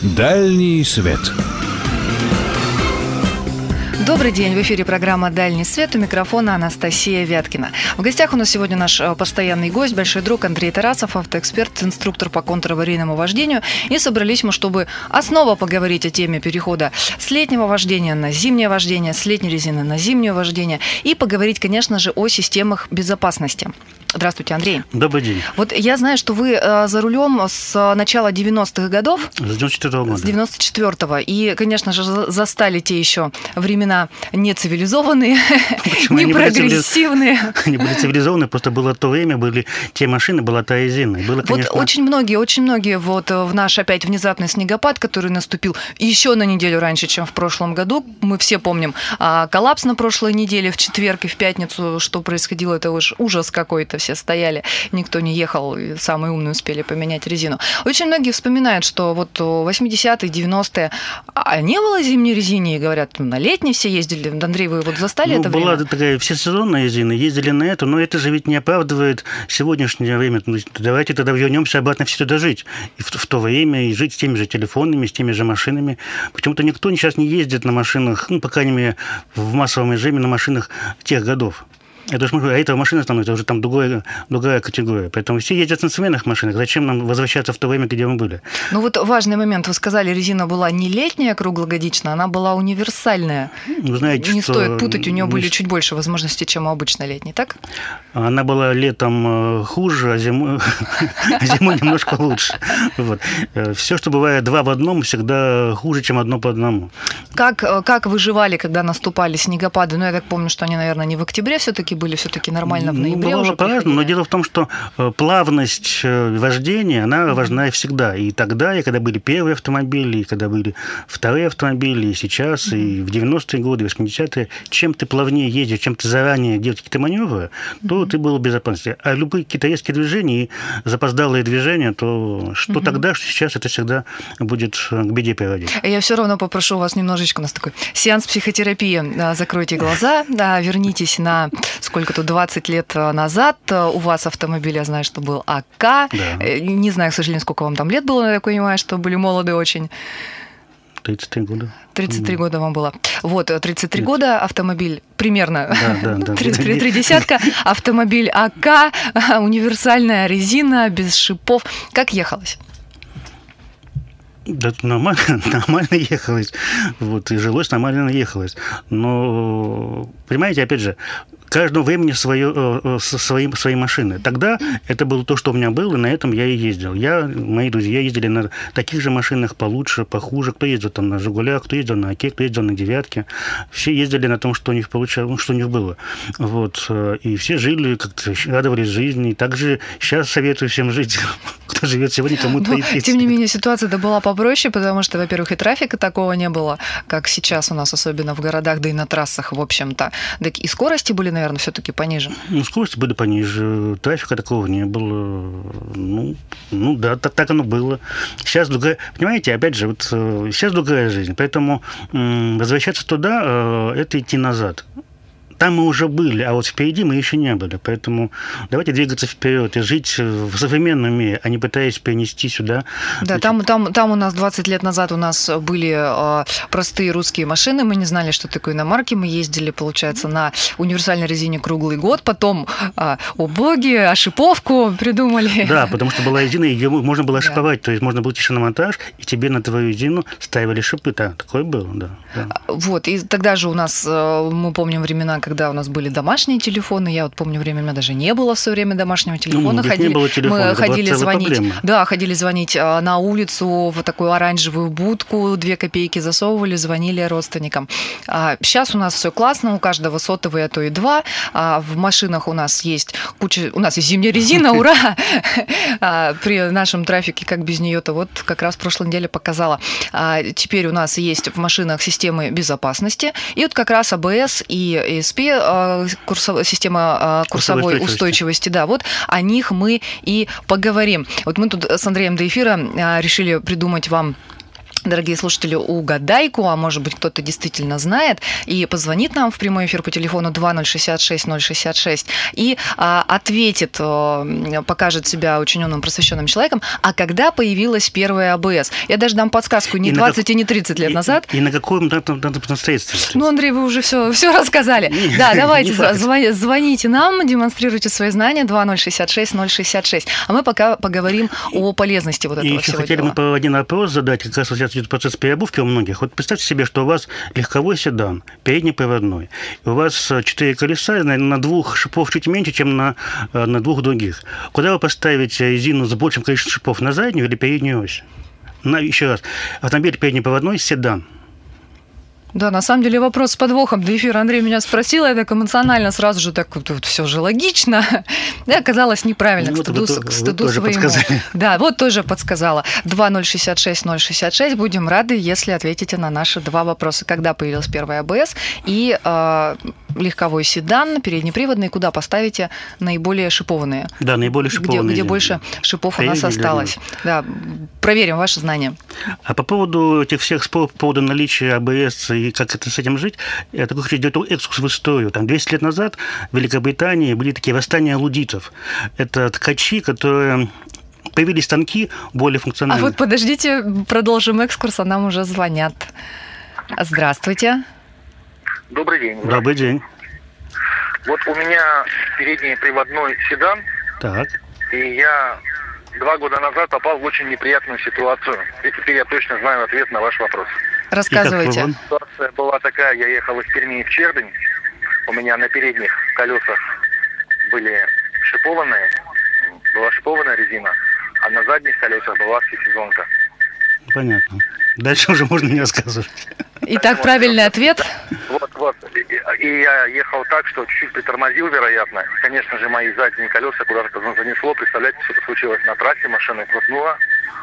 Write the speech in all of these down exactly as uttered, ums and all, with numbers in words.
Дальний свет. Добрый день, в эфире программа «Дальний свет», у микрофона Анастасия Вяткина. В гостях у нас сегодня наш постоянный гость, большой друг Андрей Тарасов, автоэксперт, инструктор по контраварийному вождению. И собрались мы, чтобы снова поговорить о теме перехода с летнего вождения на зимнее вождение, с летней резины на зимнее вождение и поговорить, конечно же, о системах безопасности. Здравствуйте, Андрей. Добрый день. Вот я знаю, что вы э, за рулем с начала девяностых годов. С девяносто четвёртого года. С девяносто четвёртого. И, конечно же, застали те еще времена нецивилизованные, непрогрессивные. Они были цивилизованные, просто было то время, были те машины, была та резина. Было, конечно... Вот очень многие, очень многие вот в наш опять внезапный снегопад, который наступил еще на неделю раньше, чем в прошлом году, мы все помним коллапс на прошлой неделе, в четверг и в пятницу, что происходило, это уж ужас какой-то. Все стояли, никто не ехал, и самые умные успели поменять резину. Очень многие вспоминают, что вот восьмидесятые, девяностые, а не было зимней резины, и говорят, на летней все ездили. Андрей, вы вот застали ну, это была время? Такая всесезонная резина, ездили на эту, но это же ведь не оправдывает сегодняшнее время. Давайте тогда вернемся обратно все туда жить. И в, в то время и жить с теми же телефонами, с теми же машинами. Почему-то никто сейчас не ездит на машинах, ну, по крайней мере, в массовом режиме на машинах тех годов. Это уж, а эта машина становится уже там другая, другая категория. Поэтому все ездят на современных машинах. Зачем нам возвращаться в то время, где мы были? Ну вот важный момент. Вы сказали, резина была не летняя круглогодичная, она была универсальная. Вы знаете, не что... стоит путать, у нее были не... чуть больше возможностей, чем у обычной летней, так? Она была летом хуже, а зимой, а зимой немножко лучше. Вот. Все, что бывает два в одном, всегда хуже, чем одно по одному. Как, как выживали, когда наступали снегопады? Ну, я так помню, что они, наверное, не в октябре все-таки были, все-таки нормально в ноябре ну, уже по-разному, но дело в том, что плавность вождения, она mm-hmm. важна всегда. И тогда, и когда были первые автомобили, и когда были вторые автомобили, и сейчас, mm-hmm. и в девяностые годы, и восьмидесятые, чем ты плавнее ездишь, чем ты заранее делаешь какие-то маневры, mm-hmm. то ты был в безопасности. А любые какие-то резкие движения и запоздалые движения, то что mm-hmm. тогда, что сейчас, это всегда будет к беде приводить. Я все равно попрошу вас немножечко, у нас такой сеанс психотерапии. Закройте глаза, вернитесь на... Сколько то двадцать лет назад у вас автомобиль, я знаю, что был АК. Да. Не знаю, к сожалению, сколько вам там лет было, но я понимаю, что были молоды очень. тридцать три года. тридцать три года вам было. Вот, тридцать три Нет. года, автомобиль примерно, да, да, да. тридцать три, три десятка, автомобиль АК, универсальная резина, без шипов. Как ехалось? Да, нормально, нормально ехалось. Вот, и жилось, нормально ехалось. Но, понимаете, опять же, каждому времени свое, свои, свои машины. Тогда это было то, что у меня было, и на этом я и ездил. Я, мои друзья ездили на таких же машинах получше, похуже. Кто ездил там на «Жигулях», кто ездил на «Оке», кто ездил на «Девятке». Все ездили на том, что у них получалось, что у них было. Вот. И все жили, как-то радовались жизни. И также сейчас советую всем жить. Кто живет сегодня, кому-то и Тем не менее, ситуация-то была попроще, потому что, во-первых, и трафика такого не было, как сейчас у нас, особенно в городах, да и на трассах, в общем-то. Так и скорости были, наверное, все-таки пониже. Ну, скорости были пониже, трафика такого не было. Ну, ну да, так, так оно было. Сейчас другая... Понимаете, опять же, вот сейчас другая жизнь, поэтому м- возвращаться туда – это идти назад. Там мы уже были, а вот впереди мы еще не были. Поэтому давайте двигаться вперед и жить в современном мире, а не пытаясь перенести сюда. Да, там, там, там у нас двадцать лет назад у нас были э, простые русские машины, мы не знали, что такое иномарки, мы ездили, получается, на универсальной резине круглый год, потом, э, о боги, ошиповку придумали. Да, потому что была резина, ее можно было ошиповать, да. То есть можно было идти на монтаж, и тебе на твою резину ставили шипы. Да, такое было, да, да. Вот, и тогда же у нас, мы помним времена, когда когда у нас были домашние телефоны, я вот помню время, у меня даже не было все время домашнего телефона, ну, ходили, не было телефона, мы ходили звонить, проблема. да, ходили звонить на улицу в такую оранжевую будку, две копейки засовывали, звонили родственникам. Сейчас у нас все классно, у каждого сотовый, а то и два, в машинах у нас есть куча, у нас есть зимняя резина, ура! При нашем трафике, как без нее-то, вот как раз в прошлой неделе показала. Теперь у нас есть в машинах системы безопасности, и вот как раз АБС и ЭСП, курсов, система курсовой устойчивости. устойчивости, да, вот о них мы и поговорим. Вот мы тут с Андреем до эфира решили придумать вам дорогие слушатели, угадайку, а может быть, кто-то действительно знает, и позвонит нам в прямой эфир по телефону два ноль шесть шесть ноль шесть шесть и а, ответит, а, покажет себя очень умным, просвещенным человеком, а когда появилась первая АБС? Я даже дам подсказку, не и двадцать как... и не тридцать лет и, назад. И, и на каком транспортном средстве? Ну, Андрей, вы уже все, все рассказали. Не, да, давайте, звоните, звоните нам, демонстрируйте свои знания, два ноль шесть шесть ноль шесть шесть. А мы пока поговорим о полезности вот этого и всего еще хотели дела. мы один вопрос задать, как раз сейчас идет процесс переобувки у многих. Вот представьте себе, что у вас легковой седан, переднеприводной, и у вас четыре колеса, на двух шипов чуть меньше, чем на, на двух других. Куда вы поставите резину с большим количеством шипов, на заднюю или переднюю ось? На, еще раз, автомобиль переднеприводной, седан. Да, на самом деле вопрос с подвохом. До эфира Андрей меня спросил, я так эмоционально сразу же так вот, вот все же логично. И оказалось неправильно, ну, к стыду, вот, к стыду вот своему. Подсказали. Да, вот тоже подсказала. два ноль шесть шесть ноль шесть шесть. Будем рады, если ответите на наши два вопроса. Когда появилась первая АБС и э, легковой седан, переднеприводный, куда поставите наиболее шипованные? Да, наиболее шипованные. Где, где больше шипов у нас осталось. Да, проверим ваши знания. А по поводу этих всех споров, по поводу наличия АБС и как это с этим жить, я такой хочу сделать экскурс в историю. Там двести лет назад в Великобритании были такие восстания лудитов. Это ткачи, которые... Появились станки более функциональные. А вот подождите, продолжим экскурс, а нам уже звонят. Здравствуйте. Добрый день. Добрый день. Вот у меня передний приводной седан. Так. И я два года назад попал в очень неприятную ситуацию. И теперь я точно знаю ответ на ваш вопрос. Рассказывайте. Ситуация была такая, я ехал из Перми в Чердынь. У меня на передних колесах были шипованные, была шипованная резина, а на задних колесах была всесезонка. Понятно. Дальше уже можно не рассказывать. Итак, вот, правильный ответ. Вот, вот. И, и я ехал так, что чуть-чуть притормозил, вероятно. Конечно же, мои задние колеса куда-то занесло. Представляете, что это случилось на трассе, машина крутнула.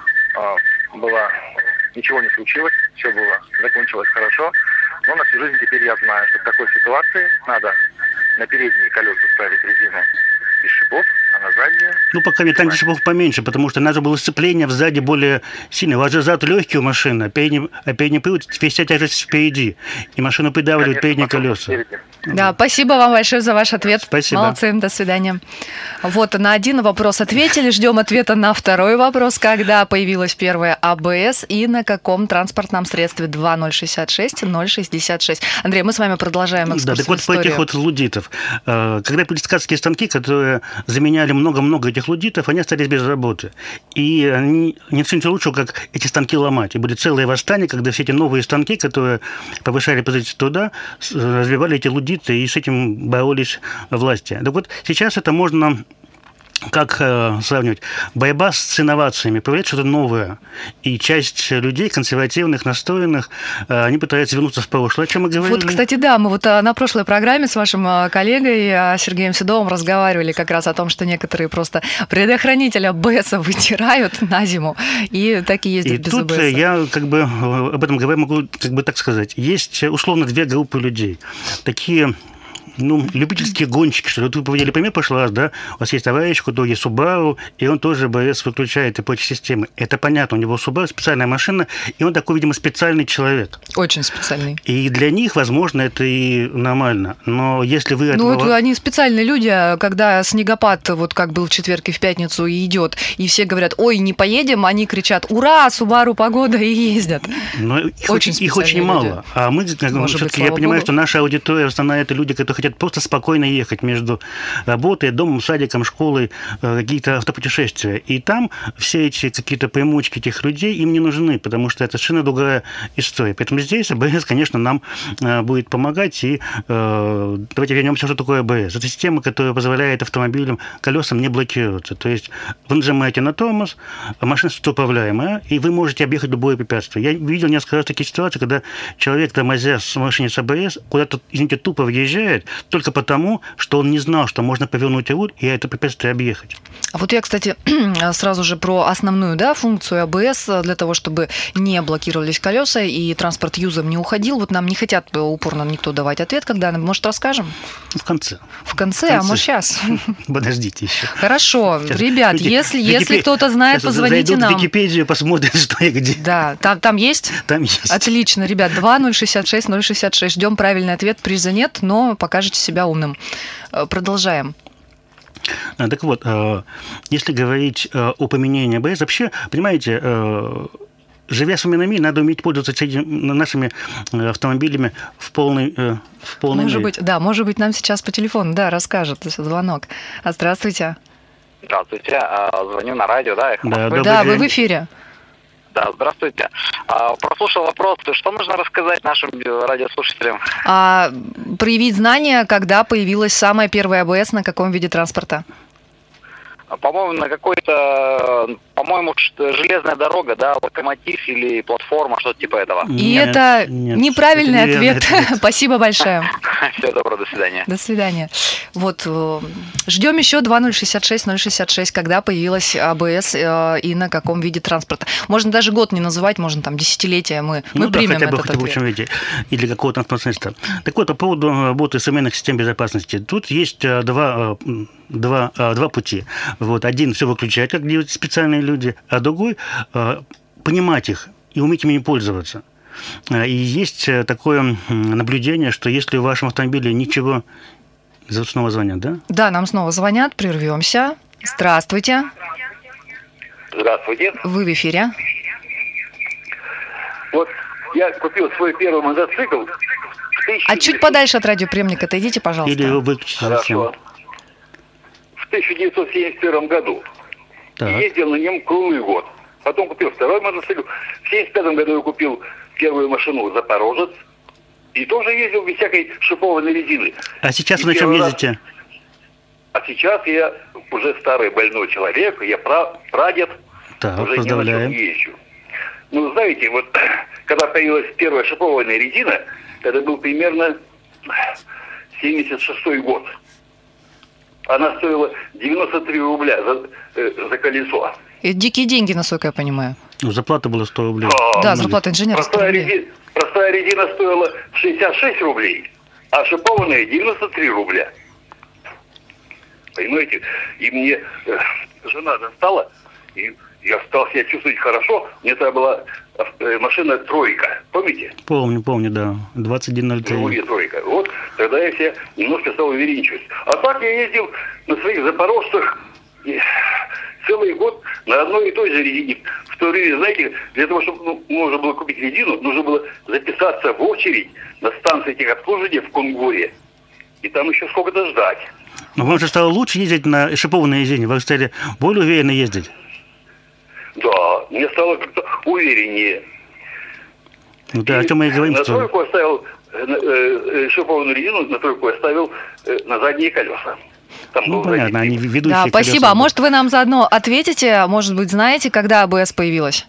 А, была... Ничего не случилось, все было, закончилось хорошо. Но на всю жизнь теперь я знаю, что в такой ситуации надо на передние колеса ставить резину без шипов, а на задние... Ну, пока не там, где шипов поменьше, потому что надо было сцепление сзади более сильное. У вас же зад легкий у машины, а передний, а передний привод, вся тяжесть впереди. И машину придавливают передние колеса. Да, спасибо вам большое за ваш ответ. Спасибо. Молодцы, до свидания. Вот, на один вопрос ответили, ждем ответа на второй вопрос. Когда появилась первая АБС и на каком транспортном средстве? два ноль шесть шесть ноль шесть шесть. Андрей, мы с вами продолжаем экскурсию. Да, так вот по этих вот лудитов. Когда были ткацкие станки, которые заменяли много-много этих лудитов, они остались без работы. И они не все ничего лучше, как эти станки ломать. И были целые восстания, когда все эти новые станки, которые повышали позицию труда, развивали эти лудиты, и с этим боролись власти. Так вот, сейчас это можно... Как э, сравнивать? Борьба с инновациями появляет что-то новое. И часть людей, консервативных, настроенных, э, они пытаются вернуться в прошлое, о чем мы говорили. Вот, кстати, да, мы вот на прошлой программе с вашим коллегой Сергеем Седовым разговаривали как раз о том, что некоторые просто предохранитель АБСа вытирают на зиму и так и ездят и без тут АБСа. Я как бы об этом говорю, могу как бы так сказать. Есть условно две группы людей. Такие... Ну, любительские гонщики, что ли. Вот вы поведели пример в прошлый раз, да? У вас есть товарищ, у которого есть Subaru, и он тоже АБС выключает и прочие системы. Это понятно, у него Subaru специальная машина, и он такой, видимо, специальный человек. Очень специальный. И для них, возможно, это и нормально. Но если вы... Ну, этого... вот они специальные люди, когда снегопад, вот как был в четверг и в пятницу, и идет, и все говорят, ой, не поедем, они кричат, ура, Subaru, погода, и ездят. Но их очень, их очень мало. А мы, все-таки, я понимаю, Богу. Что наша аудитория, основная, это люди, которые хотят просто спокойно ехать между работой, домом, садиком, школой, какие-то автопутешествия. И там все эти какие-то примочки этих людей им не нужны, потому что это совершенно другая история. Поэтому здесь АБС, конечно, нам будет помогать. И э, давайте вернемся, что такое АБС. Это система, которая позволяет автомобилям, колесам не блокироваться. То есть вы нажимаете на тормоз, машина управляемая, и вы можете объехать любое препятствие. Я видел несколько раз такие ситуации, когда человек, тормозя с машиной с АБС, куда-то, извините, тупо въезжает, только потому, что он не знал, что можно повернуть руль и это препятствие объехать. А вот я, кстати, сразу же про основную, да, функцию АБС для того, чтобы не блокировались колеса и транспорт юзом не уходил. Вот нам не хотят упорно никто давать ответ, когда, может, расскажем? В конце. В конце, в конце. А может, сейчас? Подождите еще. Хорошо. Сейчас. Ребят, Люди, если, если кто-то знает, позвоните нам. В Википедию, посмотрят, что и где. Да, там, там есть? Там есть. Отлично, ребят. два ноль шестьдесят шесть ноль шестьдесят шесть. Ждем правильный ответ. Приза нет, но покажете себя умным. Продолжаем. Так вот, если говорить о применении АБС, вообще, понимаете, живя в современном мире, надо уметь пользоваться нашими автомобилями в полной, в полной может мере. Быть, да, может быть, нам сейчас по телефону, да, расскажет звонок. Здравствуйте. Здравствуйте, звоню на радио, да? Да, да вы в эфире. Да, здравствуйте. Прослушал вопрос, что нужно рассказать нашим радиослушателям? А, проявить знания, когда появилась самая первая АБС, на каком виде транспорта? По-моему, на какой-то, по-моему, железная дорога, да, локомотив или платформа, что-то типа этого. И нет, это нет, неправильный это ответ. ответ. Спасибо большое. Всего доброго, до свидания. До свидания. Вот, ждем еще два ноль шестьдесят шесть ноль шестьдесят шесть, когда появилась АБС и на каком виде транспорта. Можно даже год не называть, можно там десятилетие, мы, ну, мы да, примем хотя бы, этот хотя бы ответ. В общем виде, или какого транспортного средства. Так вот, по поводу работы современных систем безопасности. Тут есть два... Два, два пути. Вот. Один все выключать, как делают специальные люди, а другой понимать их и уметь ими пользоваться. И есть такое наблюдение, что если в вашем автомобиле ничего... Снова звонят, да? Да, нам снова звонят, прервемся. Здравствуйте. Здравствуйте. Вы в эфире. Вот я купил свой первый мотоцикл. А чуть подальше от радиоприемника отойдите, пожалуйста. Или выключите. Хорошо. В тысяча девятьсот семьдесят первом году. Так. Ездил на нем круглый год. Потом купил второй мотоцикл. В семьдесят пятом году я купил первую машину «Запорожец». И тоже ездил без всякой шипованной резины. А сейчас и вы на чем раз... ездите? А сейчас я уже старый больной человек. Я пра... прадед. Так, уже поздравляем. ни на чем езжу. Ну, знаете, вот когда появилась первая шипованная резина, это был примерно семьдесят шестой год. Она стоила девяносто три рубля за, э, за колесо. Это дикие деньги, насколько я понимаю. Ну, зарплата была сто рублей. А, да, зарплата инженера простая, резина, простая резина стоила шестьдесят шесть рублей, а шипованная девяносто три рубля. Понимаете? И мне э, жена достала, и я стал себя чувствовать хорошо. Мне тогда была э, машина «Тройка». Помните? Помню, помню, да. двадцать один ноль три. Другие «Тройка». Вот тогда я себя немножко стал уверенничать. А так я ездил на своих «Запорожцах» целый год на одной и той же резине. В то время, знаете, для того, чтобы ну, можно было купить резину, нужно было записаться в очередь на станции техобслуживания в Кунгуре. И там еще сколько-то ждать. Но вам же стало лучше ездить на шипованной резине? Вы стали более уверенно ездить? Да, мне стало как-то увереннее. Ну да, и о чем мы и говорим, на что... тройку оставил э, э, шипованную резину, на тройку оставил э, на задние колеса. Там ну, понятно, они ведущие Да, колеса. спасибо. А может, вы нам заодно ответите, может быть, знаете, когда АБС появилась?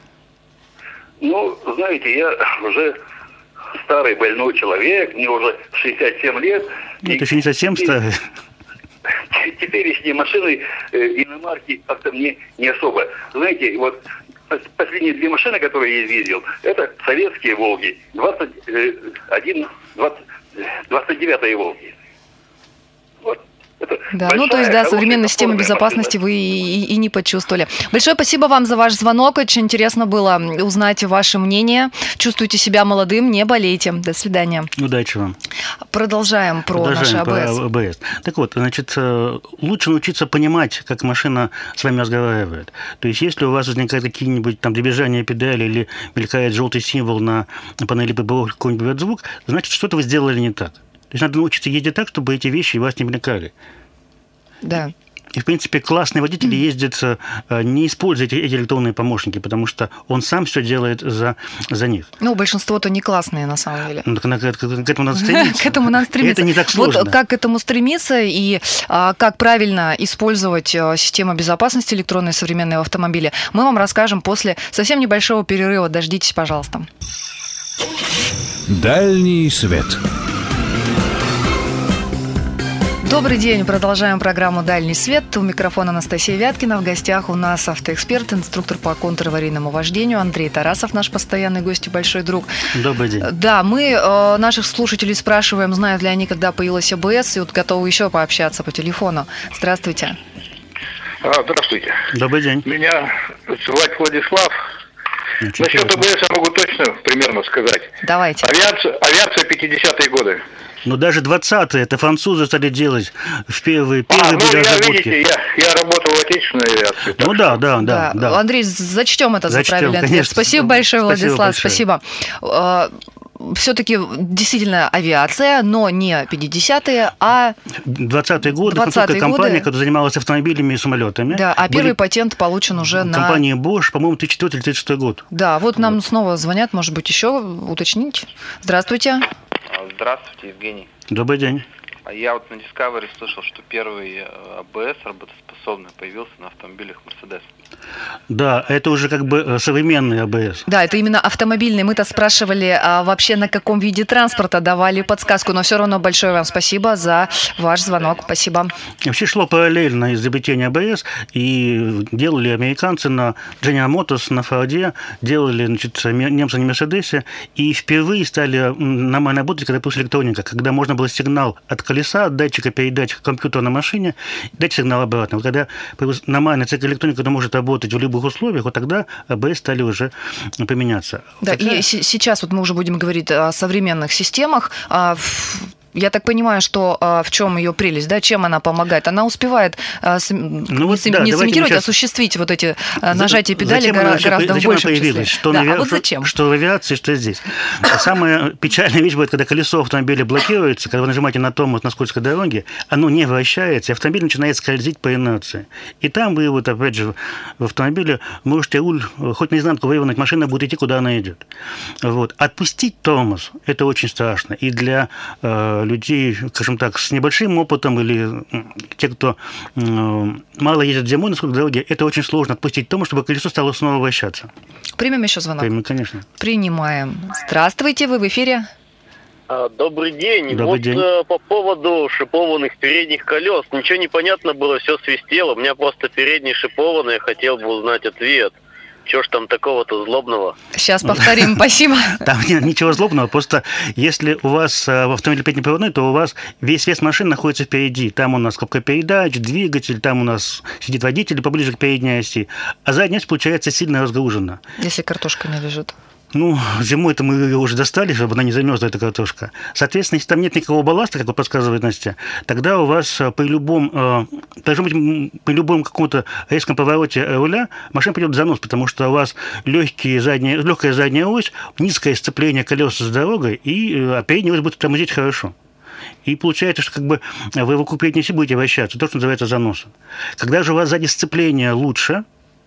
Ну, знаете, я уже старый больной человек, мне уже шестьдесят семь лет. Ну, это еще не совсем старый. Теперешние машины э, иномарки как-то мне не особо. Знаете, вот последние две машины, которые я ездил, это советские «Волги», двадцать один, двадцать, двадцать девятые «Волги». Вот. Это да, ну то есть, да, современной системы безопасности вы и, и, и не почувствовали. Большое спасибо вам за ваш звонок. Очень интересно было узнать ваше мнение. Чувствуйте себя молодым, не болейте. До свидания. Удачи вам. Продолжаем про Продолжаем наш АБС. Про АБС. Так вот, значит, лучше научиться понимать, как машина с вами разговаривает. То есть, если у вас возникают какие-нибудь там дребезжания педали или мелькает желтый символ на панели ПБО, какой-нибудь звук, значит, что-то вы сделали не так. То есть надо научиться ездить так, чтобы эти вещи вас не мелькали. Да. И, в принципе, классные водители ездят, не используя эти электронные помощники, потому что он сам все делает за, за них. Ну, большинство-то не классные, на самом деле. Ну, к, к, к этому надо стремиться. К этому надо стремиться. Это не так сложно. Вот как к этому стремиться и а, как правильно использовать а, систему безопасности электронной современной в автомобиле, мы вам расскажем после совсем небольшого перерыва. Дождитесь, пожалуйста. Дальний свет. Добрый день. Продолжаем программу «Дальний свет». У микрофона Анастасия Вяткина. В гостях у нас автоэксперт, инструктор по контраварийному вождению Андрей Тарасов, наш постоянный гость и большой друг. Добрый день. Да, мы э, наших слушателей спрашиваем, знают ли они, когда появилась а бэ эс, и вот готовы еще пообщаться по телефону. Здравствуйте. Здравствуйте. Добрый день. Меня звать Владислав. Значит, Насчет а бэ эс я могу точно примерно сказать. Давайте. Авиация, авиация пятидесятые годы. Но даже двадцатые, это французы стали делать в первые, первые а, ну, были я, разработки. видите, я, я работал в отечественной авиации. Ну да, да, да, да. да. Андрей, зачтем это Зачтем, за правильный ответ. конечно. Спасибо большое, Спасибо Владислав. большое. Спасибо. Все-таки действительно авиация, но не пятидесятые, а двадцатые годы, двадцатые французская компания, годы. которая занималась автомобилями и самолетами. Да, а Были первый патент получен уже на... компания Bosch, по-моему, тысяча четвёртый - тысяча шестой год. Да, вот нам снова звонят, может быть, еще уточнить. Здравствуйте. Здравствуйте, Евгений. Добрый день. Я вот на Discovery слышал, что первый а бэ эс работоспособный появился на автомобилях Mercedes. Да, это уже как бы современный а бэ эс. Да, это именно автомобильный. Мы-то спрашивали а вообще, на каком виде транспорта, давали подсказку, но все равно большое вам спасибо за ваш звонок. Спасибо. Вообще шло параллельно изобретение а бэ эс, и делали американцы на General Motors, на Форде, делали, значит, немцы на Мерседесе, и впервые стали нормально работать, когда появилась электроника, когда можно было сигнал от колеса, от датчика передать к компьютеру на машине, дать сигнал обратно. Вот когда появилась нормальная цикл электроника, которая может работать в любых условиях, вот тогда а бэ эс стали уже применяться. Да, Хотя... и с- сейчас вот мы уже будем говорить о современных системах. Я так понимаю, что а, в чем ее прелесть, да, чем она помогает? Она успевает а, с, ну, не, вот, да, не сымитировать, сейчас... осуществить вот эти а, нажатия педали гора- вообще, гораздо в большем числе. Что, да, навер... а вот зачем? Что, что в авиации, что здесь. Самая печальная вещь будет, когда колесо автомобиля блокируется, когда вы нажимаете на тормоз на скользкой дороге, оно не вращается, и автомобиль начинает скользить по инерции. И там вы, вот опять же, в автомобиле можете руль хоть наизнанку вывернуть, машина будет идти, куда она идет. Вот. Отпустить тормоз – это очень страшно. И для э, людей, скажем так, с небольшим опытом или те, кто э, мало ездит зимой на скорой дороге, это очень сложно отпустить тормоз, чтобы колесо стало снова вращаться. Примем еще звонок? Примем, конечно. Принимаем. Здравствуйте, вы в эфире. Добрый день. Добрый вот день. По поводу шипованных передних колес. Ничего не понятно было, все свистело. У меня просто передний шипованный, я хотел бы узнать ответ. Чего ж там такого-то злобного? Сейчас повторим, спасибо. Там нет ничего злобного, просто если у вас в автомобиле переднеприводной, то у вас весь вес машины находится впереди. Там у нас коробка передач, двигатель, там у нас сидит водитель поближе к передней оси, а задняя ось, получается, сильно разгружена. Если картошка не лежит. Ну, зимой-то мы ее уже достали, чтобы она не замерзла, эта картошка. Соответственно, если там нет никакого балласта, как подсказывает Настя, тогда у вас при любом, должно быть, при любом каком-то резком повороте руля машина придет в занос, потому что у вас легкие задние, легкая задняя ось, низкое сцепление колес с дорогой, и передняя ось будет тормозить хорошо. И получается, что как бы вы вокруг передней оси будете вращаться, то, что называется заносом. Когда же у вас сзади сцепление лучше,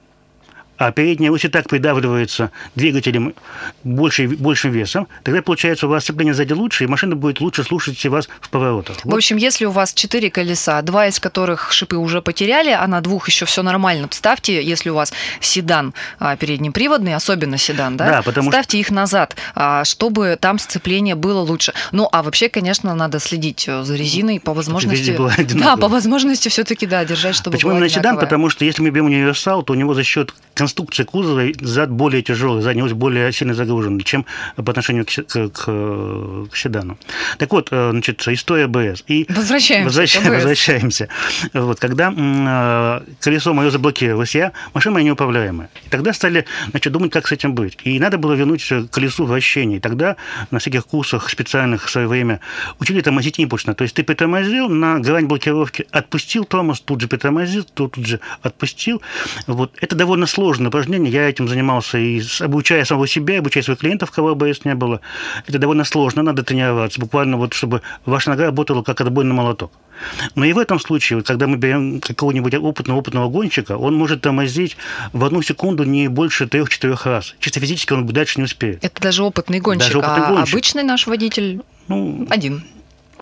а передняя ось и так придавливается двигателем больше, большим весом, тогда, получается, у вас сцепление сзади лучше, и машина будет лучше слушать вас в поворотах. В общем, если у вас четыре колеса, два из которых шипы уже потеряли, а на двух еще все нормально, ставьте, если у вас седан переднеприводный, особенно седан, да, да потому ставьте что... их назад, чтобы там сцепление было лучше. Ну, а вообще, конечно, надо следить за резиной, по возможности... Да, по возможности все-таки, да, держать, чтобы Почему именно седан? Потому что если мы берем универсал, то у него за счет конструкция кузова зад более тяжелый, задняя ось более сильно загружена, чем по отношению к, к, к, к седану. Так вот, значит, история а бэ эс. И возвращаемся. Возвращаем, возвращаемся. Вот, когда э, колесо мое заблокировалось, я, машина моя неуправляемая. И тогда стали, значит, думать, как с этим быть. И надо было вернуть колесу вращения. И тогда на всяких курсах специальных в свое время учили тормозить импульсно. То есть ты притормозил на грань блокировки, отпустил тормоз, тут же притормозил, тут, тут же отпустил. Вот. Это довольно сложное упражнение. Я этим занимался и обучая самого себя, обучая своих клиентов, кого а бэ эс не было. Это довольно сложно, надо тренироваться. Буквально вот, чтобы ваша нога работала как отбойный молоток. Но и в этом случае, когда мы берем какого-нибудь опытного, опытного гонщика, он может тормозить в одну секунду не больше трех-четырех раз. Чисто физически он дальше не успеет. Это даже опытный гонщик. Даже опытный а гонщик. Обычный наш водитель ну, один.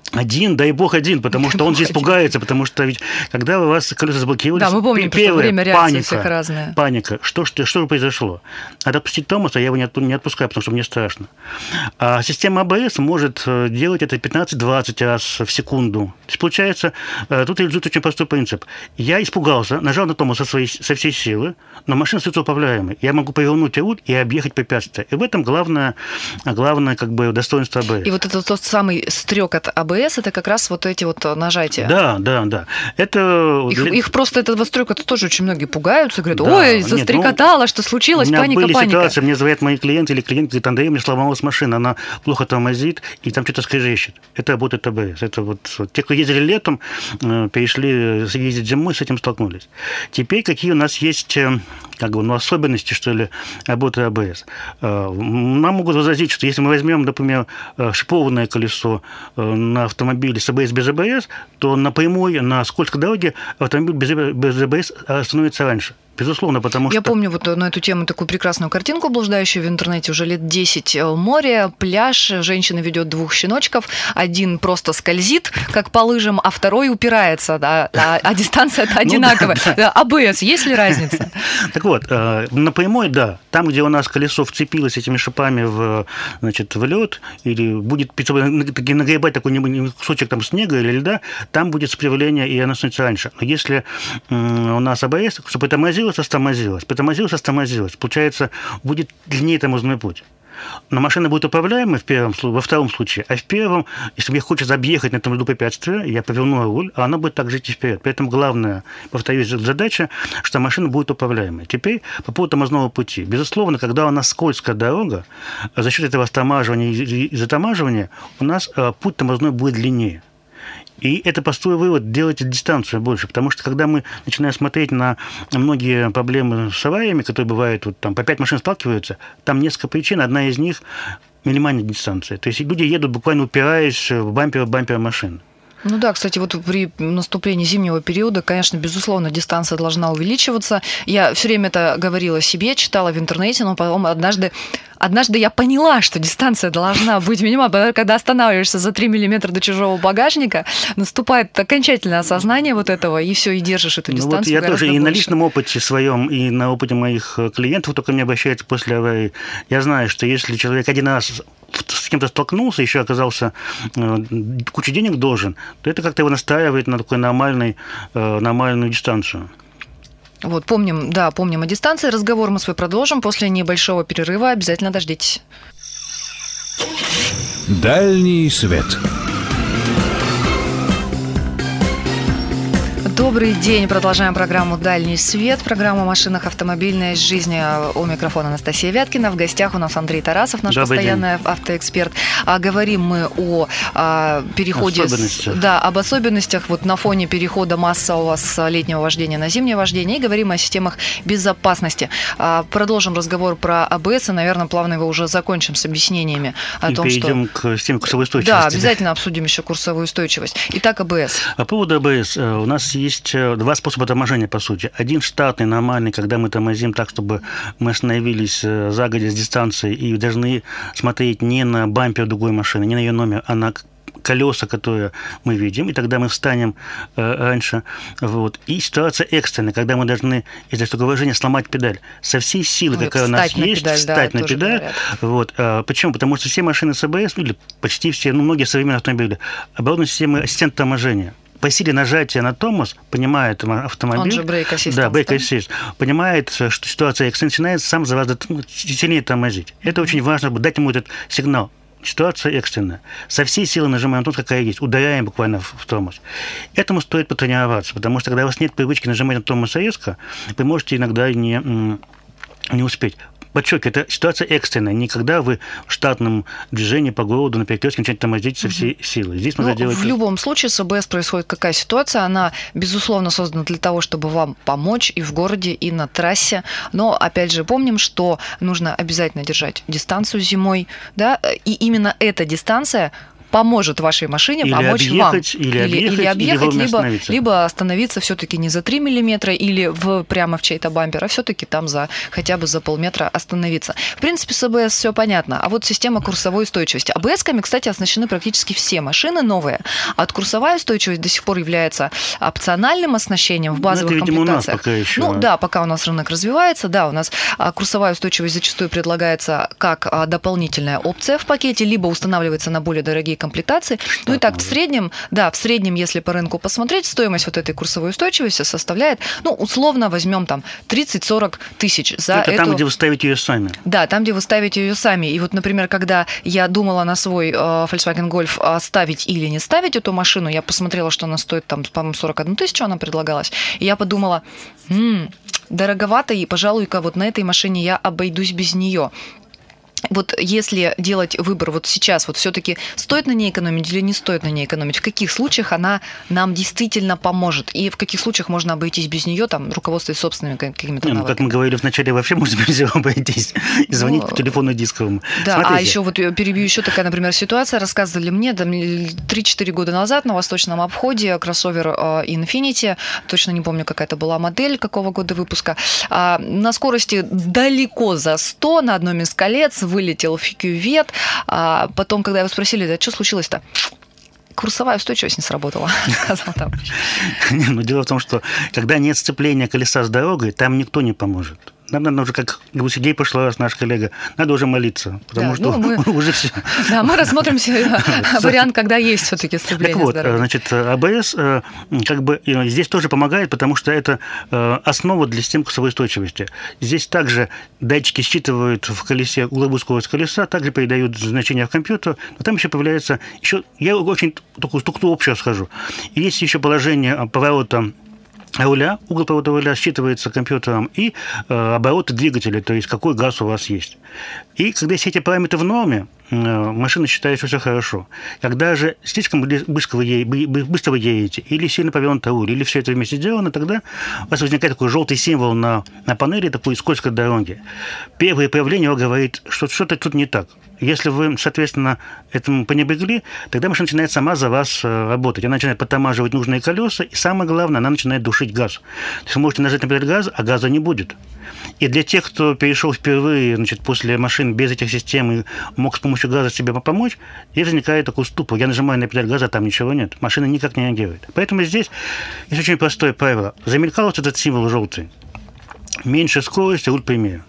Один, дай бог один, потому что он здесь пугается, потому что ведь когда у вас колеса заблокировались, да, мы помним, первое, что время реакции паника, всех разная. Паника. Что, что, что же произошло? Надо отпустить тормоз, а я его не, от, не отпускаю, потому что мне страшно. А система АБС может делать это пятнадцать-двадцать раз в секунду. То есть, получается, тут лежит очень простой принцип. Я испугался, нажал на тормоз со, своей, со всей силы, но машина остается управляемой. Я могу повернуть руль и объехать препятствие. И в этом главное, главное как бы, достоинство АБС. И вот это тот самый стрекот АБС, это как раз вот эти вот нажатия. Да, да, да. Это... Их, их просто этого стрекота тоже очень многие пугаются, говорят, да, ой, застрекотало, ну, что случилось, паника, паника. У меня были ситуации, мне звонят мои клиенты или клиент говорит, Андрей, мне сломалась машина, она плохо тормозит, и там что-то скрежещет. Это работает АБС. Это вот, вот те, кто ездили летом, перешли ездить зимой, с этим столкнулись. Теперь какие у нас есть как бы, ну, особенности, что ли, работы АБС. Нам могут возразить, что если мы возьмем, например, шипованное колесо на автомобиле с АБС без АБС, то на прямой, на скользкой дороге автомобиль без, без АБС остановится раньше. Безусловно, потому Я что... помню вот на эту тему такую прекрасную картинку, блуждающую в интернете уже лет десять. Море, пляж, женщина ведет двух щеночков, один просто скользит, как по лыжам, а второй упирается, да, а, а дистанция-то одинаковая. АБС, есть ли разница? Так вот, на прямой, да, там, где у нас колесо вцепилось этими шипами в, значит, в лед, или будет нагребать такой кусочек там снега или льда, там будет сопротивление, и оно становится раньше. Но если у нас АБС, чтобы тормозилось, остановилась, притормозилась, остановилась. Получается, будет длиннее тормозной путь. Но машина будет управляемой в первом, во втором случае, а в первом, если мне хочется объехать на этом льду препятствия, я поверну руль, а она будет также идти вперед. Поэтому главная, повторюсь, задача, что машина будет управляемой. Теперь по поводу тормозного пути. Безусловно, когда у нас скользкая дорога, за счет этого стамаживания и затамаживания у нас путь тормозной будет длиннее. И это простой вывод, делайте дистанцию больше, потому что когда мы начинаем смотреть на многие проблемы с авариями, которые бывают, вот там по пять машин сталкиваются, там несколько причин, одна из них минимальная дистанция. То есть люди едут буквально упираясь в бампер в бампер машин. Ну да, кстати, вот при наступлении зимнего периода, конечно, безусловно, дистанция должна увеличиваться. Я все время это говорила себе, читала в интернете, но потом однажды, однажды я поняла, что дистанция должна быть минимальной. Когда останавливаешься за три миллиметра до чужого багажника, наступает окончательное осознание вот этого, и все, и держишь эту дистанцию. Ну вот я тоже и на личном опыте своем, и на опыте моих клиентов, кто ко мне обращается после аварии, я знаю, что если человек один раз с кем-то столкнулся, еще оказался кучу денег должен, то это как-то его настраивает на такую нормальную, нормальную дистанцию. Вот, помним, да, помним о дистанции. Разговор мы свой продолжим после небольшого перерыва. Обязательно дождитесь. Дальний свет. Добрый день. Продолжаем программу «Дальний свет», программу о машинах, автомобильной жизни. У микрофона Анастасия Вяткина. В гостях у нас Андрей Тарасов, наш Добрый постоянный день. Автоэксперт. А говорим мы о, о переходе... С, да, об особенностях вот на фоне перехода массового с летнего вождения на зимнее вождение. И говорим о системах безопасности. А, продолжим разговор про АБС. И, наверное, плавно его уже закончим с объяснениями о и том, перейдем что... к системе курсовой устойчивости. Да, обязательно обсудим еще курсовую устойчивость. Итак, АБС. По поводу АБС. У нас есть Есть два способа торможения, по сути. Один штатный, нормальный, когда мы тормозим так, чтобы мы остановились загодя с дистанции и должны смотреть не на бампер другой машины, не на ее номер, а на колеса, которые мы видим, и тогда мы встанем э, раньше. Вот. И ситуация экстренная, когда мы должны из-за такого выражения сломать педаль. Со всей силы, ну, какая у нас есть, педаль, встать да, на педаль. Вот. А, почему? Потому что все машины с АБС, ну, или почти все, ну, многие современные автомобили, оборудованы системой ассистента торможения. По силе нажатия на тормоз понимает автомобиль, он же брейк ассист, да, брейк ассист, понимает, что ситуация экстренная, начинает сам за вас сильнее тормозить. Это очень важно, дать ему этот сигнал. Ситуация экстренная. Со всей силы нажимаем тот, какая есть. Ударяем буквально в тормоз. Этому стоит потренироваться, потому что когда у вас нет привычки нажимать на тормоз резко, вы можете иногда не, не успеть. Подчеркиваю, это ситуация экстренная, не когда вы в штатном движении по городу на перекрестке начинаете тормозить со всей силы. Здесь нужно ну, делать... В любом случае с АБС происходит какая ситуация, она, безусловно, создана для того, чтобы вам помочь и в городе, и на трассе, но, опять же, помним, что нужно обязательно держать дистанцию зимой, да, и именно эта дистанция поможет вашей машине или помочь объехать, вам. Или объехать, или, объехать, или либо, остановиться. либо остановиться все-таки не за три миллиметра или в, прямо в чей-то бампер, а все-таки там за хотя бы за полметра остановиться. В принципе, с АБС все понятно. А вот система курсовой устойчивости. АБС-ками, кстати, оснащены практически все машины новые. А вот курсовая устойчивость до сих пор является опциональным оснащением в базовых ну, это, видимо, комплектациях. У нас пока еще. Ну да, пока у нас рынок развивается, да, у нас курсовая устойчивость зачастую предлагается как дополнительная опция в пакете, либо устанавливается на более дорогие комплектации. Штат, ну и так, может. в среднем, да, в среднем, если по рынку посмотреть, стоимость вот этой курсовой устойчивости составляет, ну, условно возьмем там тридцать-сорок тысяч за это эту... там, где вы ставите ее сами. Да, там, где вы ставите ее сами. И вот, например, когда я думала на свой э, Volkswagen Golf э, ставить или не ставить эту машину, я посмотрела, что она стоит там, по-моему, сорок одну тысячу она предлагалась, и я подумала, м-м, дороговато, и, пожалуй-ка, вот на этой машине я обойдусь без нее. Вот если делать выбор вот сейчас, вот все-таки стоит на ней экономить или не стоит на ней экономить, в каких случаях она нам действительно поможет, и в каких случаях можно обойтись без нее, там, руководствуясь собственными какими-то не, ну, навыками. как мы говорили вначале, вообще можно без нее обойтись и звонить ну, по телефону дисковому. Да, Смотрите. А еще вот перебью еще такая, например, ситуация. Рассказывали мне три-четыре года назад на восточном обходе кроссовер Infiniti, точно не помню, какая это была модель, какого года выпуска, на скорости далеко за сто на одном из колец вылетел в кювет. А потом, когда его спросили, да что случилось-то? Курсовая устойчивость не сработала, сказал там. Но дело в том, что когда нет сцепления колеса с дорогой, там никто не поможет. Нам надо уже, как Сергей в прошлый раз, наш коллега, надо уже молиться, потому да, что ну, мы, уже все. Да, мы рассмотрим вариант, когда есть все-таки сцепление так вот, с дорогой. Значит, АБС как бы здесь тоже помогает, потому что это основа для системы курсовой устойчивости. Здесь также датчики считывают в колесе угловую скорость колеса, также передают значения в компьютер, но там еще появляется, еще, я очень такую структуру общую скажу. Есть еще положение поворота руля, угол поворота руля считывается компьютером, и э, обороты двигателя, то есть какой газ у вас есть. И когда все эти параметры в норме, э, машина считает, что все хорошо. Когда же слишком быстро вы, е- быстро вы едете, или сильно повернут руль, или все это вместе сделано, тогда у вас возникает такой желтый символ на, на панели, такой скользкой дороги. Первое проявление говорит, что что-то тут не так. Если вы, соответственно, этому пренебрегли, тогда машина начинает сама за вас работать. Она начинает подтамаживать нужные колеса, и самое главное, она начинает душить газ. То есть вы можете нажать на педаль газа, а газа не будет. И для тех, кто перешел впервые, значит, после машин без этих систем и мог с помощью газа себе помочь, здесь возникает такой ступор. Я нажимаю на педаль газа, а там ничего нет. Машина никак не реагирует. Поэтому здесь есть очень простое правило. Замелькал вот этот символ желтый. Меньше скорости, руль прямее.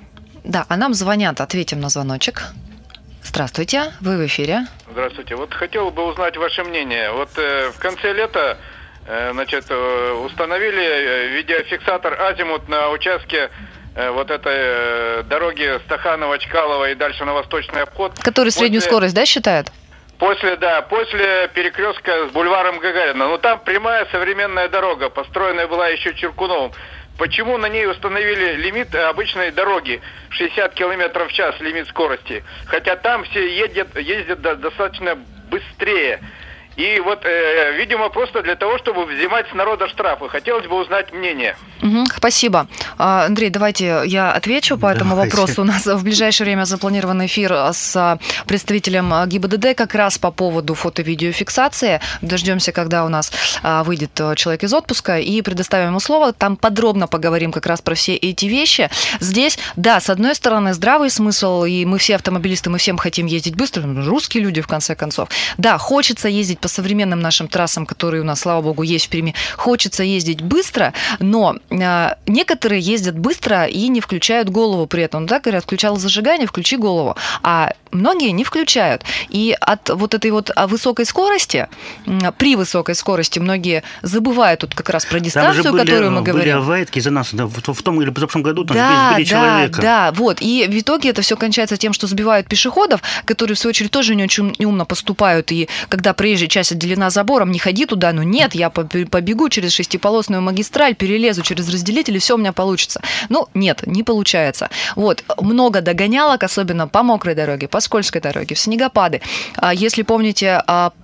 Да, а нам звонят. Ответим на звоночек. Здравствуйте, вы в эфире. Здравствуйте. Вот хотел бы узнать ваше мнение. Вот э, в конце лета э, значит, э, установили видеофиксатор азимут на участке э, вот этой э, дороги Стаханова, Чкалова и дальше на восточный обход. Который среднюю после... скорость, да, считает? После, да, после перекрестка с бульваром Гагарина. Ну, там прямая современная дорога, построенная была еще Чиркуновым. Почему на ней установили лимит обычной дороги шестьдесят километров в час, лимит скорости? Хотя там все ездят, ездят достаточно быстрее. И вот, э, видимо, просто для того, чтобы взимать с народа штрафы. Хотелось бы узнать мнение. Угу, спасибо. Андрей, давайте я отвечу по этому давайте. вопросу. У нас в ближайшее время запланирован эфир с представителем ГИБДД как раз по поводу фото-видеофиксации. Дождемся, когда у нас выйдет человек из отпуска, и предоставим ему слово. Там подробно поговорим как раз про все эти вещи. Здесь, да, с одной стороны, здравый смысл, и мы все автомобилисты, мы всем хотим ездить быстро, русские люди, в конце концов. Да, хочется ездить по современным нашим трассам, которые у нас, слава богу, есть в Перми, хочется ездить быстро, но э, некоторые ездят быстро и не включают голову при этом. Ну, так говорят, включал зажигание, включи голову. А многие не включают. И от вот этой вот высокой скорости, при высокой скорости многие забывают тут как раз про дистанцию, были, которую мы говорим. Были аварии из-за нас, да, в, в том или позапрошлом году там да, сбили да, человека. Да, вот. И в итоге это все кончается тем, что сбивают пешеходов, которые, в свою очередь, тоже не очень умно поступают. И когда проезжая часть отделена забором, не ходи туда, ну нет, я побегу через шестиполосную магистраль, перелезу через разделитель, и все у меня получится. Ну, нет, не получается. Вот. Много догонялок, особенно по мокрой дороге, по скользкой дороге, в снегопады. Если помните,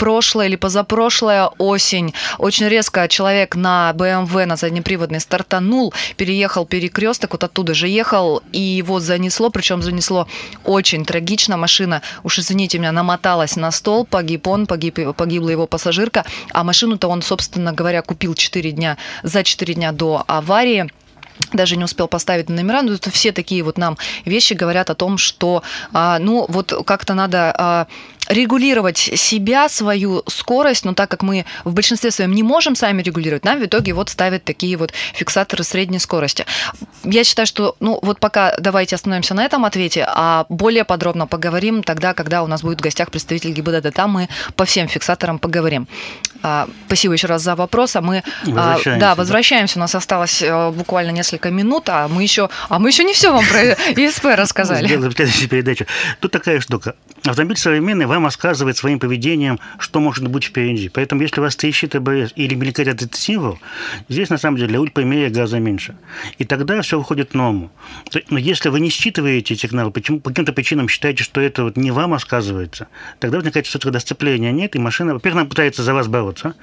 прошлая или позапрошлая осень. Очень резко человек на бэ эм вэ, на заднеприводной, стартанул, переехал перекресток, вот оттуда же ехал, и его занесло, причем занесло очень трагично. Машина, уж извините меня, намоталась на стол, погиб он, погиб, погибла его пассажирка, а машину-то он, собственно говоря, купил четыре дня, за четыре дня до аварии. Даже не успел поставить номера. Но это все такие вот нам вещи говорят о том, что, ну, вот как-то надо регулировать себя, свою скорость, но так как мы в большинстве своем не можем сами регулировать, нам в итоге вот ставят такие вот фиксаторы средней скорости. Я считаю, что, ну, вот пока давайте остановимся на этом ответе, а более подробно поговорим тогда, когда у нас будет в гостях представитель ГИБДД. Там мы по всем фиксаторам поговорим. Спасибо еще раз за вопрос. А мы возвращаемся, да, возвращаемся. У нас осталось буквально несколько минут, а мы еще, а мы еще не все вам про ИСП рассказали. Сделаем следующую передачу. Тут такая штука. Автомобиль современный вам рассказывает своим поведением, что может быть впереди. Поэтому, если у вас трещит АБС или мелькает этот символ, здесь, на самом деле, ульпа имея газа меньше. И тогда все выходит в норму. Но если вы не считываете сигналы, почему, по каким-то причинам считаете, что это вот не вам рассказывается, тогда возникает ситуация, когда сцепления нет, и машина, во-первых, она пытается за вас бороться,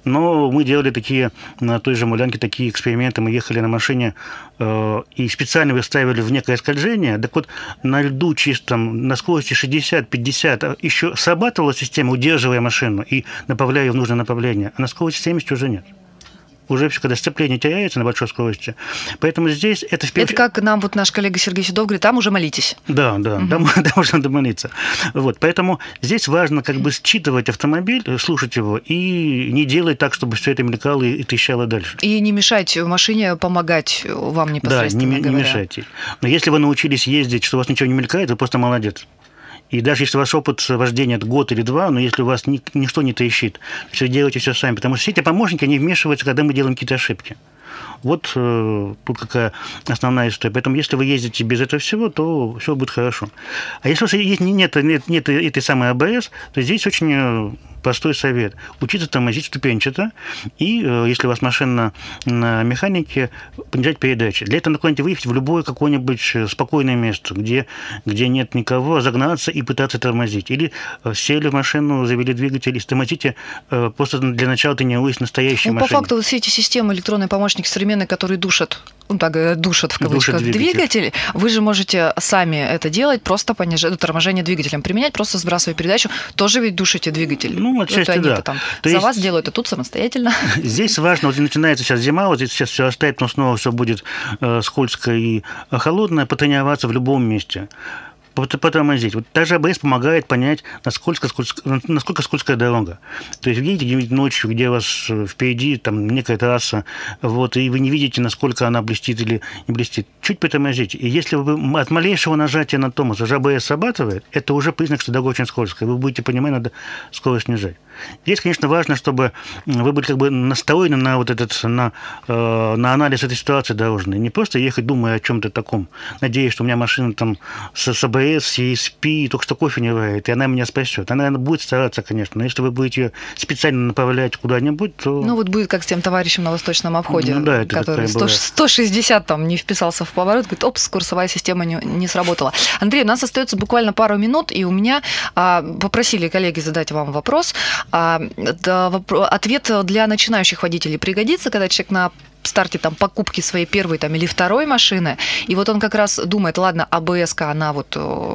но мы делали такие, на той же Мулянке, такие эксперименты, мы ехали на машине э, и специально выставили в некое скольжение, так вот, на льду чистом, на скорости шестьдесят-пятьдесят еще срабатывала система, удерживая машину и направляя ее в нужное направление, а на скорости семьдесят уже нет. Уже все, когда сцепление теряется на большой скорости. Поэтому здесь это... В это как нам вот наш коллега Сергей Седов говорит, там уже молитесь. Да, да, угу. там, там уже надо молиться. Вот, поэтому здесь важно как бы считывать автомобиль, слушать его и не делать так, чтобы все это мелькало и трещало дальше. И не мешать машине помогать вам непосредственно. Да, не, не мешайте. Но если вы научились ездить, что у вас ничего не мелькает, вы просто молодец. И даже если ваш опыт вождения это год или два, но если у вас ни, ничто не трещит, то вы делаете все сами. Потому что все эти помощники, они вмешиваются, когда мы делаем какие-то ошибки. Вот э, тут какая основная история. Поэтому если вы ездите без этого всего, то все будет хорошо. А если у вас есть, нет, нет, нет этой самой АБС, то здесь очень простой совет. Учиться тормозить ступенчато, и э, если у вас машина на механике, понижать передачи. Для этого надо выехать в любое какое-нибудь спокойное место, где, где нет никого, загнаться и пытаться тормозить. Или э, сели в машину, завели двигатель и тормозите э, просто для начала тренируясь настоящей ну, машине. По факту вот все эти системы, электронные помощники современные, которые душат, ну так, душат в кавычках душат двигатель. двигатель, вы же можете сами это делать, просто понижать, ну, торможение двигателем применять, просто сбрасывая передачу, тоже ведь душите двигатель. Ну, отчасти вот да. Там То за есть... вас делают, а тут самостоятельно. Здесь важно, вот начинается сейчас зима, вот здесь сейчас все оставит, но снова все будет э, скользко и холодное, потренироваться в любом месте. Потормозить. Вот даже АБС помогает понять, насколько, скользко, насколько скользкая дорога. То есть, видите, где-нибудь ночью, где у вас впереди там некая трасса, вот, и вы не видите, насколько она блестит или не блестит. Чуть притормозите. И если вы от малейшего нажатия на тормоз уже АБС срабатывает, это уже признак, что дорога очень скользкая. Вы будете понимать, надо скорость снижать. Здесь, конечно, важно, чтобы вы были как бы настроены на вот этот, на, э, на анализ этой ситуации дорожной. Не просто ехать, думая о чем-то таком, надеясь, что у меня машина там с, с АБС, с и эс пи, только что кофе не варит, и она меня спасет. Она, наверное, будет стараться, конечно, но если вы будете ее специально направлять куда-нибудь, то... Ну, вот будет как с тем товарищем на Восточном обходе, ну, да, который сто, сто шестьдесят там не вписался в поворот, говорит, опс, курсовая система не, не сработала. Андрей, у нас остается буквально пару минут, и у меня а, попросили коллеги задать вам вопрос. А, да, ответ для начинающих водителей пригодится, когда человек на старте там покупки своей первой там, или второй машины, и вот он как раз думает, ладно, АБС-ка, она вот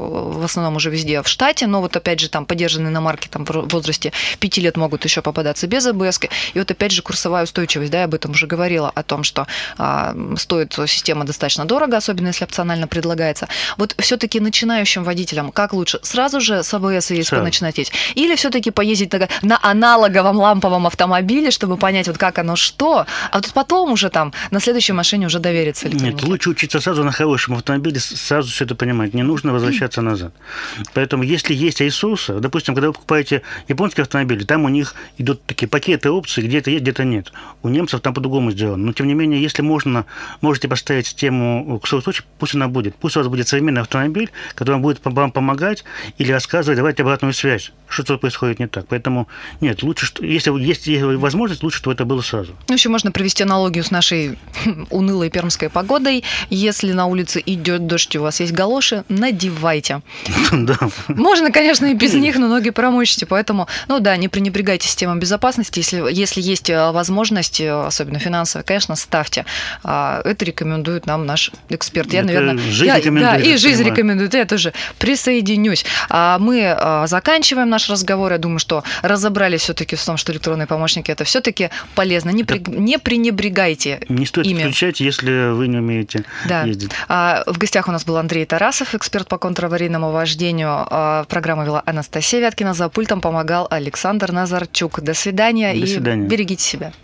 в основном уже везде в штате, но вот опять же там подержанные иномарки там в возрасте пяти лет могут еще попадаться без АБС-ки, и вот опять же курсовая устойчивость, да, я об этом уже говорила, о том, что а, стоит система достаточно дорого, особенно если опционально предлагается. Вот все-таки начинающим водителям как лучше? Сразу же с АБС и ЕСП начинать ездить? Или все-таки поездить на, на аналоговом ламповом автомобиле, чтобы понять, вот как оно что, а вот потом уже там на следующей машине уже довериться электронике? Нет, лучше учиться сразу на хорошем автомобиле, сразу все это понимать. Не нужно возвращаться назад. Поэтому, если есть ресурсы, допустим, когда вы покупаете японские автомобили, там у них идут такие пакеты опций, где-то есть, где-то нет. У немцев там по-другому сделано. Но, тем не менее, если можно, можете поставить систему курсовой, пусть она будет. Пусть у вас будет современный автомобиль, который будет вам помогать или рассказывать, давать обратную связь, что происходит не так. Поэтому, нет, лучше, что, если есть возможность, лучше, чтобы это было сразу. Ну, еще можно провести аналогию с нашей унылой пермской погодой. Если на улице идет дождь, и у вас есть галоши, надевайте. Да. Можно, конечно, и без них, но ноги промочите. Поэтому, ну да, не пренебрегайте системой безопасности. Если, если есть возможность, особенно финансовая, конечно, ставьте. Это рекомендует нам наш эксперт. Я, Это наверное, жизнь я, рекомендует, да, и я жизнь понимаю. рекомендует. Я тоже присоединюсь. А мы заканчиваем наш разговор. Я думаю, что разобрались все-таки в том, что электронные помощники это все-таки полезно. Не, при, не пренебрегайте Не стоит ими. включать, если вы не умеете Да. ездить. А, в гостях у нас был Андрей Тарасов, эксперт по контраварийному вождению. А, программу вела Анастасия Вяткина. За пультом помогал Александр Назарчук. До свидания До и свидания. берегите себя.